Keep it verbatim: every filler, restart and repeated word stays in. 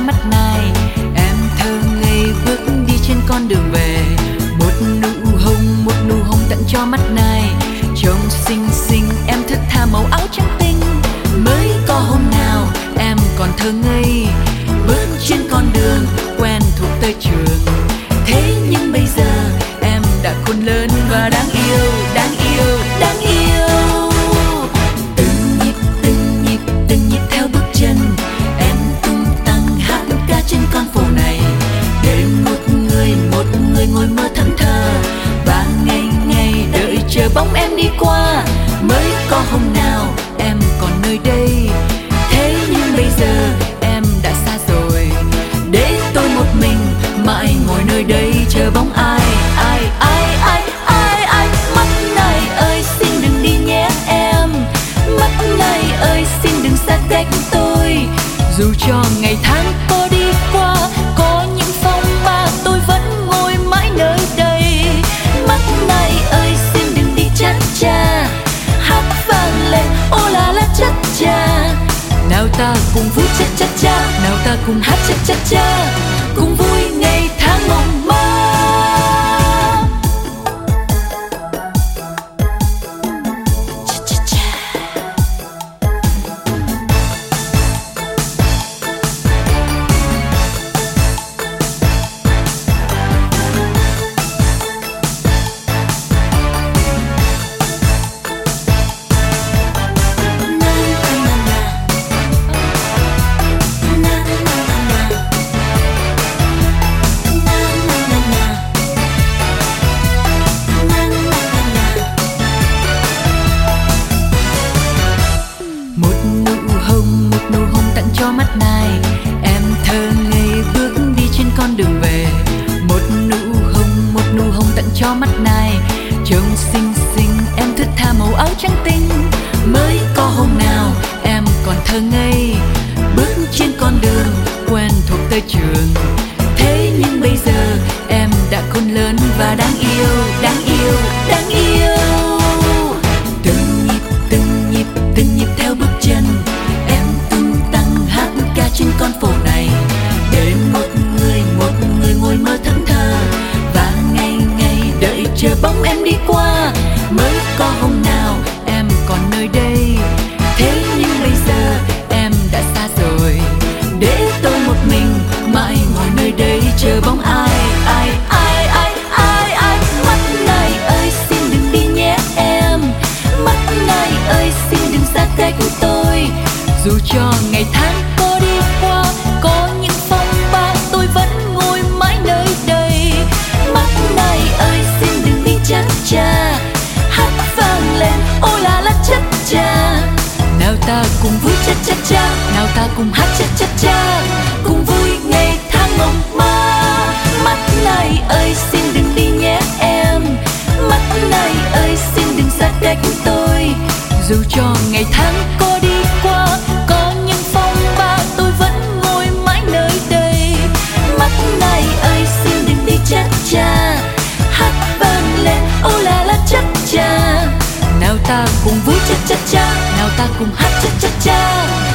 cho mắt này. Em thơ ngây bước đi trên con đường về, một nụ hồng, một nụ hồng tặng cho mắt này. Trông xinh xinh em thức tha màu áo trắng tinh, mới có hôm nào em còn thơ ngây bước trên con đường quen thuộc tới trường. Thế nhưng bây giờ em đã khôn lớn và đáng yêu, đáng yêu, đáng yêu. Từng nhịp, từng nhịp, từng nhịp theo bước chân em tung tăng hát ca trên con phố này, để một người, một người ngồi mơ thẫn thờ và ngày ngày đợi chờ bóng em đi qua. Mới có hôm nào em còn nơi đây, thế nhưng bây giờ em đã xa rồi, để tôi một mình mãi ngồi nơi đây chờ bóng ai, ai, ai, ai, ai, ai. Mắt này ơi xin đừng đi nhé em, mắt này ơi xin đừng xa cách tôi. Dù cho ngày tháng có đi qua, có những phong ba, tôi vẫn ngồi mãi nơi đây. Mắt này ơi xin đừng đi cha cha, hát vang lên ô la la cha cha. Nào ta cùng vui cha cha cha, nào ta cùng hát cha cha cha, cùng vui ngày tháng mộng mơ. Cho mắt này em thơ ngây bước đi trên con đường về, một nụ hồng, một nụ hồng tặng cho mắt này. Trông xinh xinh em thức tha màu áo trắng tinh, mới có hôm nào em còn thơ ngây bước trên con đường quen thuộc tới trường. Thế nhưng bây giờ em đã khôn lớn và đáng yêu, đáng yêu, đáng yêu. Từng nhịp, từng nhịp, từng nhịp theo bước chân em tung tăng hát ca trên con phố này, để một người, một người ngồi mơ thẫn thờ và ngày ngày đợi chờ bóng em đi qua. Mới có hôm nào em còn nơi đây, thế nhưng bây giờ em đã xa rồi, để tôi một mình mãi ngồi nơi đây chờ bóng ai, ai, ai, ai, ai, ai. Mắt này ơi xin đừng đi nhé em, mắt này ơi xin đừng xa cách tôi. Dù cho ngày tháng có đi qua, có những phong ba, tôi vẫn ngồi mãi nơi đây. Mắt này ơi xin đừng đi cha cha, hát vang lên ô la la cha cha. Nào ta cùng vui cha cha cha, nào ta cùng hát cha cha cha, cùng vui ngày tháng mộng mơ. Mắt này ơi xin đừng đi nhé em, mắt này ơi xin đừng xa cách tôi. Dù cho ngày tháng có đi qua, có những phong ba, tôi vẫn ngồi mãi nơi đây. Mắt này ơi xin đừng đi cha cha, hát vang lên ô la la cha cha. Nào ta cùng vui cha cha cha, nào ta cùng hát cha cha cha,